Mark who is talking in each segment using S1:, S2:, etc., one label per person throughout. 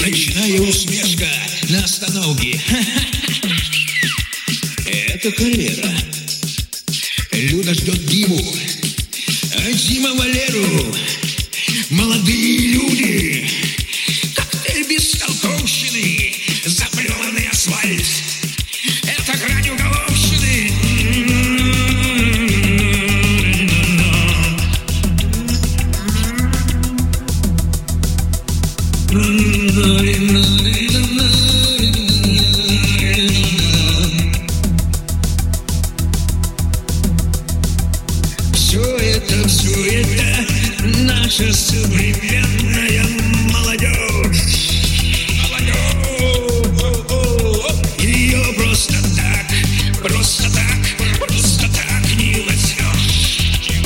S1: Ночная усмешка на остановке. Это холера. Люда ждет Диму, а Дима Валеру. Молодые люди, коктейль бестолковщины, заплеванный асфальт. Это грань уголовщины. Все это наша современная молодежь. Ее просто так не возьмешь.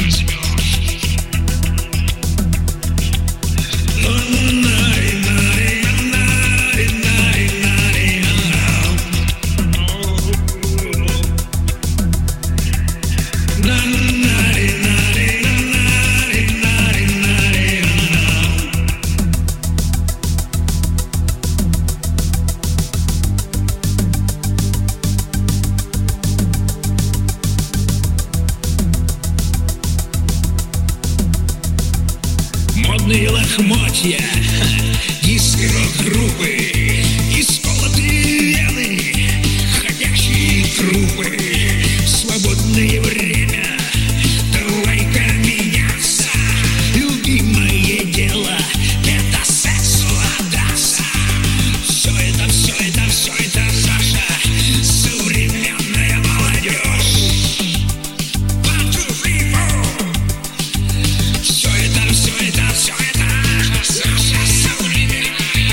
S1: Модные лохмотья, диско-рок-группы, исколотые вены, ходячие трупы. Свободное время, давай-ка меняться. Любимое дело — это сексу отдаться. Все это наша современная молодежь. 1, 2, 3, 4. Все это наша современная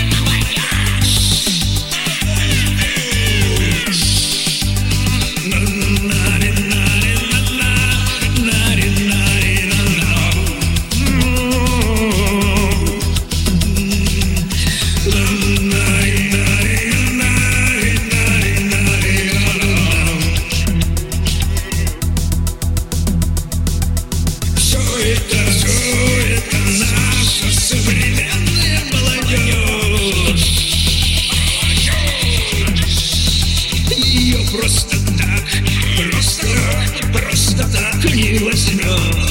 S1: молодежь. Ее просто так не возьмешь.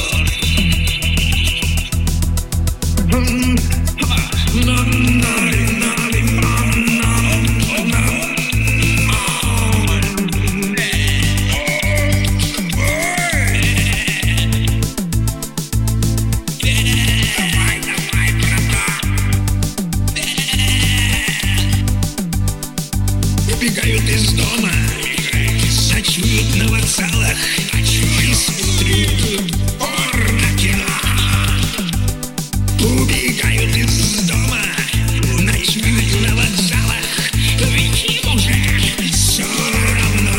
S1: Убегают из дома, ночуют на вокзалах, и смотрят порно-кино. Убегают из дома, ночуют на вокзалах, ведь им уже все равно.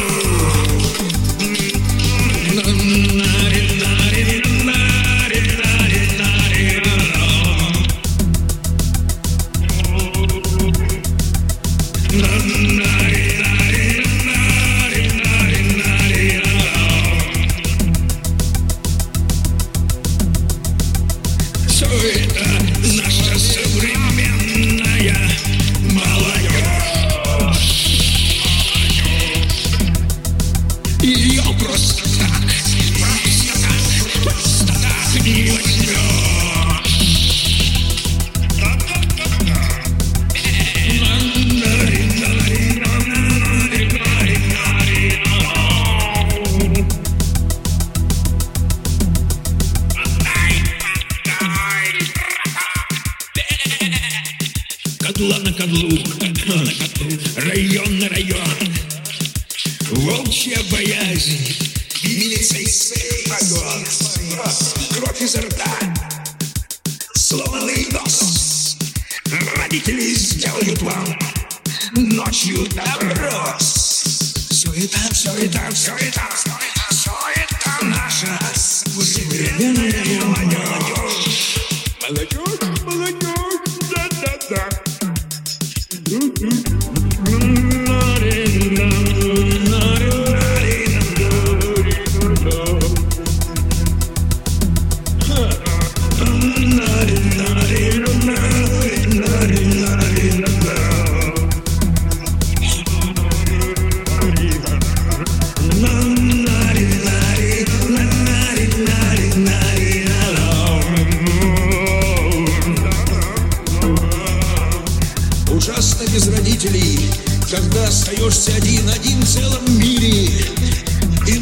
S1: Все это наша современная молодежь. Ее просто так не возьмешь. Кадла на кадлу, район на район, волчья боязнь, милицейский огонь, кровь изо рта, сломанный нос. Родители сделают вам ночью допрос. Все это наша современная молодежь. Молодежь, да-да-да.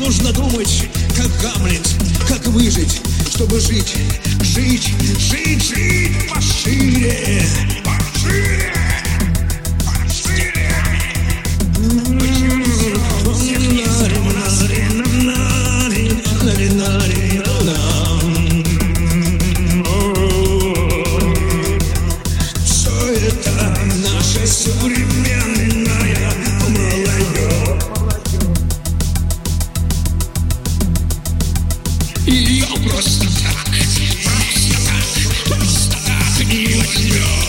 S1: Нужно думать, как Гамлет, как выжить, чтобы жить, жить, жить, жить пошире, пошире, пошире. Все это наша современная молодежь. Ее просто так не возьмешь.